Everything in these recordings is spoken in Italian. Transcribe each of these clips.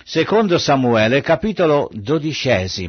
Secondo Samuele, capitolo 12.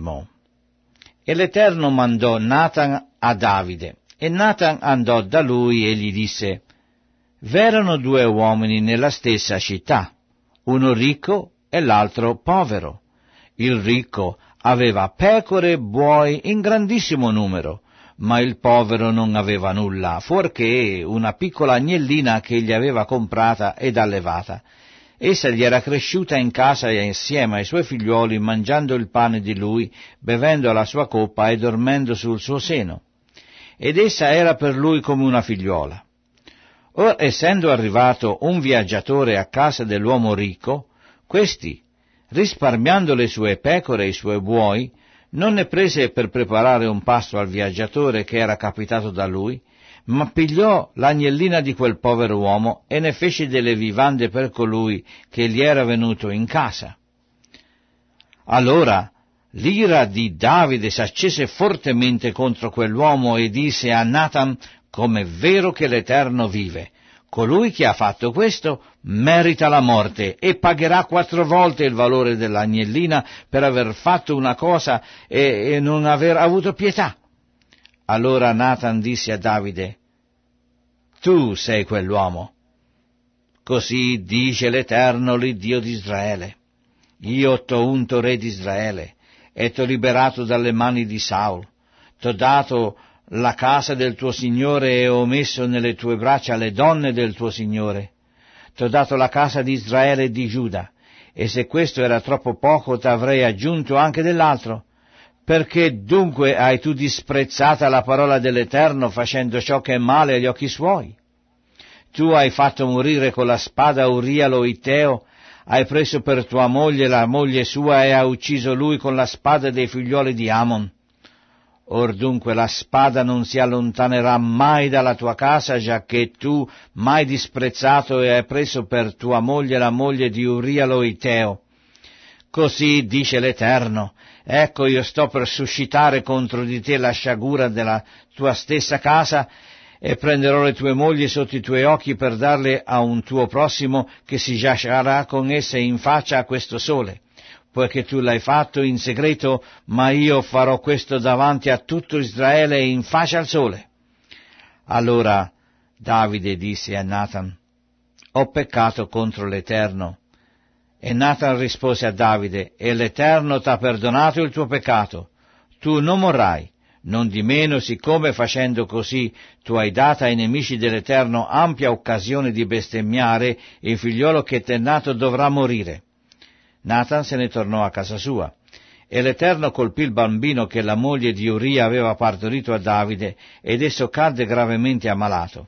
E l'Eterno mandò Natan a Davide, e Natan andò da lui e gli disse: v'erano due uomini nella stessa città, uno ricco e l'altro povero. Il ricco aveva pecore e buoi in grandissimo numero, ma il povero non aveva nulla, fuorché una piccola agnellina che egli aveva comprata ed allevata. Essa gli era cresciuta in casa insieme ai suoi figliuoli, mangiando il pane di lui, bevendo alla sua coppa e dormendo sul suo seno. Ed essa era per lui come una figliuola. Or, essendo arrivato un viaggiatore a casa dell'uomo ricco, questi, risparmiando le sue pecore e i suoi buoi, non ne prese per preparare un pasto al viaggiatore che era capitato da lui, ma pigliò l'agnellina di quel povero uomo e ne fece delle vivande per colui che gli era venuto in casa. Allora l'ira di Davide s'accese fortemente contro quell'uomo e disse a Natan: com'è vero che l'Eterno vive, colui che ha fatto questo merita la morte e pagherà 4 volte il valore dell'agnellina per aver fatto una cosa e non aver avuto pietà. Allora Natan disse a Davide: tu sei quell'uomo. Così dice l'Eterno, l'Iddio di Israele: io t'ho unto re di Israele e t'ho liberato dalle mani di Saul, t'ho dato la casa del tuo Signore e ho messo nelle tue braccia le donne del tuo Signore. T'ho dato la casa di Israele e di Giuda, e se questo era troppo poco t'avrei aggiunto anche dell'altro. Perché dunque hai tu disprezzata la parola dell'Eterno, facendo ciò che è male agli occhi suoi? Tu hai fatto morire con la spada Uria lo Itteo, hai preso per tua moglie la moglie sua e hai ucciso lui con la spada dei figlioli di Amon. Or dunque la spada non si allontanerà mai dalla tua casa, giacché tu m'hai disprezzato e hai preso per tua moglie la moglie di Uria lo Itteo. Così dice l'Eterno: ecco, io sto per suscitare contro di te la sciagura della tua stessa casa, e prenderò le tue mogli sotto i tuoi occhi per darle a un tuo prossimo che si giacerà con esse in faccia a questo sole, poiché tu l'hai fatto in segreto, ma io farò questo davanti a tutto Israele in faccia al sole. Allora Davide disse a Natan: ho peccato contro l'Eterno. E Natan rispose a Davide: e l'Eterno t'ha perdonato il tuo peccato, tu non morrai. Nondimeno, siccome facendo così tu hai data ai nemici dell'Eterno ampia occasione di bestemmiare, il figliolo che t'è nato dovrà morire. Natan se ne tornò a casa sua, e l'Eterno colpì il bambino che la moglie di Uria aveva partorito a Davide, ed esso cadde gravemente ammalato.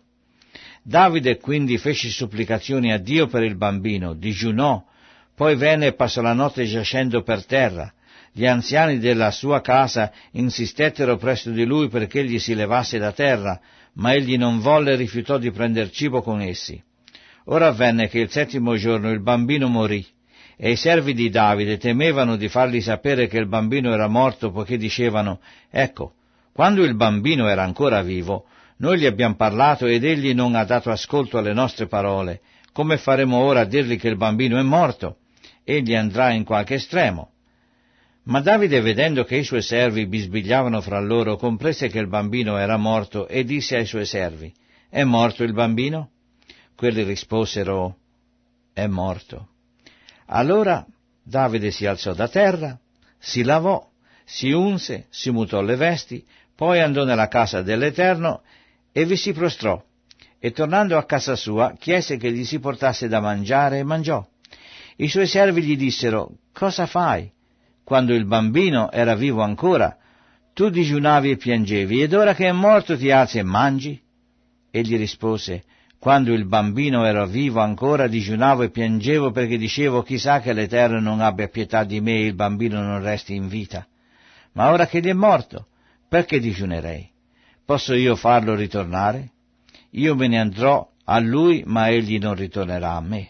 Davide quindi fece supplicazioni a Dio per il bambino, digiunò, poi venne e passò la notte giacendo per terra. Gli anziani della sua casa insistettero presso di lui perché egli si levasse da terra, ma egli non volle e rifiutò di prender cibo con essi. Ora avvenne che il 7° giorno il bambino morì, e i servi di Davide temevano di fargli sapere che il bambino era morto, poiché dicevano: ecco, quando il bambino era ancora vivo, noi gli abbiamo parlato ed egli non ha dato ascolto alle nostre parole. Come faremo ora a dirgli che il bambino è morto? Egli andrà in qualche estremo. Ma Davide, vedendo che i suoi servi bisbigliavano fra loro, comprese che il bambino era morto e disse ai suoi servi: è morto il bambino? Quelli risposero: è morto. Allora Davide si alzò da terra, si lavò, si unse, si mutò le vesti, poi andò nella casa dell'Eterno e vi si prostrò, e tornando a casa sua chiese che gli si portasse da mangiare e mangiò. I suoi servi gli dissero: cosa fai? Quando il bambino era vivo ancora, tu digiunavi e piangevi, ed ora che è morto ti alzi e mangi? Egli rispose: quando il bambino era vivo ancora digiunavo e piangevo perché dicevo: chissà che l'Eterno non abbia pietà di me e il bambino non resti in vita. Ma ora che egli è morto, perché digiunerei? Posso io farlo ritornare? Io me ne andrò a lui, ma egli non ritornerà a me.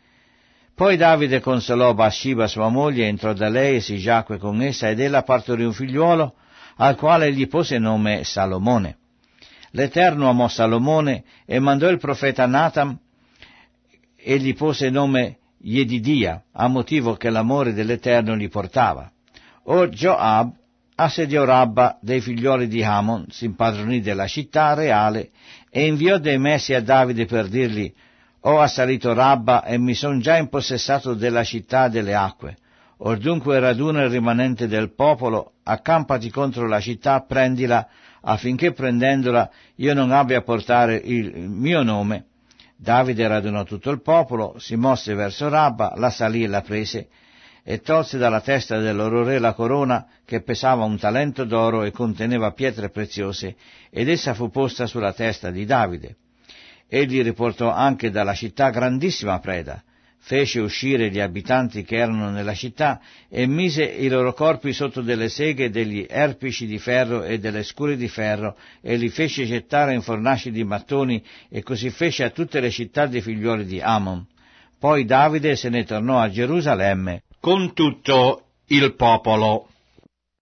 Poi Davide consolò Bathsheba sua moglie, entrò da lei e si giacque con essa, ed ella partorì un figliuolo, al quale gli pose nome Salomone. L'Eterno amò Salomone e mandò il profeta Natan e gli pose nome Yedidia, a motivo che l'amore dell'Eterno gli portava. Or Joab assediò Rabba dei figlioli di Ammon, si impadronì della città reale e inviò dei messi a Davide per dirgli: ho assalito Rabba e mi son già impossessato della città e delle acque. Or dunque raduna il rimanente del popolo, accampati contro la città, prendila, affinché prendendola io non abbia a portare il mio nome. Davide radunò tutto il popolo, si mosse verso Rabba, la salì e la prese, e tolse dalla testa del loro re la corona, che pesava 1 talento d'oro e conteneva pietre preziose, ed essa fu posta sulla testa di Davide. Egli riportò anche dalla città grandissima preda, fece uscire gli abitanti che erano nella città e mise i loro corpi sotto delle seghe degli erpici di ferro e delle scure di ferro e li fece gettare in fornaci di mattoni, e così fece a tutte le città dei figlioli di Ammon. Poi Davide se ne tornò a Gerusalemme con tutto il popolo.